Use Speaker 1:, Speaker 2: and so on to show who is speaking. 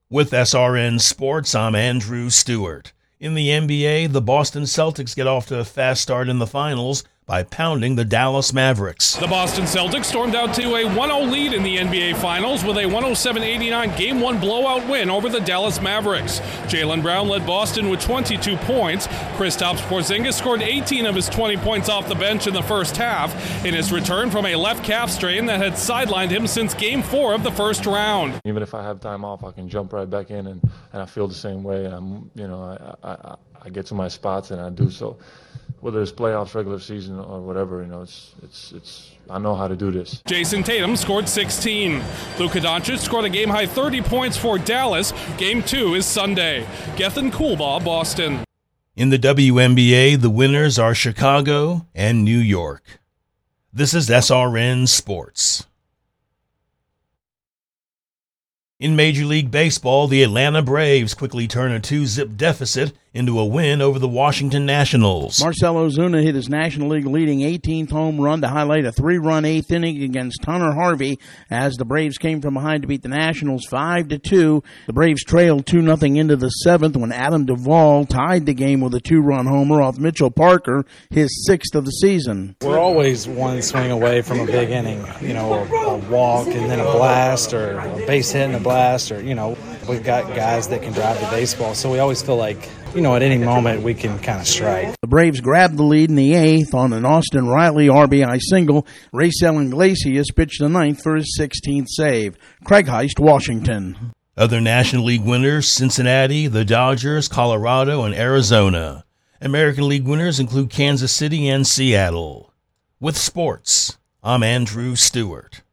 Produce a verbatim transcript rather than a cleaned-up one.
Speaker 1: With S R N Sports, I'm Andrew Stewart. In the N B A, the Boston Celtics get off to a fast start in the finals by pounding the Dallas Mavericks.
Speaker 2: The Boston Celtics stormed out to a one oh lead in the N B A Finals with a one oh seven eighty-nine Game one blowout win over the Dallas Mavericks. Jaylen Brown led Boston with twenty-two points. Kristaps Porzingis scored eighteen of his twenty points off the bench in the first half in his return from a left calf strain that had sidelined him since Game four of the first round.
Speaker 3: Even if I have time off, I can jump right back in, and, and I feel the same way. I'm, you know, I, I, I get to my spots, and I do so. Whether it's playoffs, regular season, or whatever, you know, it's it's it's. I know how to do this.
Speaker 2: Jason Tatum scored sixteen. Luka Doncic scored a game-high thirty points for Dallas. Game two is Sunday. Gethin Coolbaugh, Boston.
Speaker 1: In the W N B A, the winners are Chicago and New York. This is S R N Sports. In Major League Baseball, the Atlanta Braves quickly turn a two-zip deficit into a win over the Washington Nationals.
Speaker 4: Marcell Ozuna hit his National League leading eighteenth home run to highlight a three-run eighth inning against Hunter Harvey as the Braves came from behind to beat the Nationals five to two. The Braves trailed two nothing into the seventh when Adam Duvall tied the game with a two-run homer off Mitchell Parker, his sixth of the season.
Speaker 5: We're always one swing away from a big inning, you know, a, a walk and then a blast, or a base hit and a blast, or, you know, we've got guys that can drive the baseball, so we always feel like, you know, at any moment we can kind of strike.
Speaker 4: The Braves grabbed the lead in the eighth on an Austin Riley R B I single. Raisel Iglesias pitched the ninth for his sixteenth save. Craig Heist, Washington.
Speaker 1: Other National League winners: Cincinnati, the Dodgers, Colorado, and Arizona. American League winners include Kansas City and Seattle. With sports, I'm Andrew Stewart.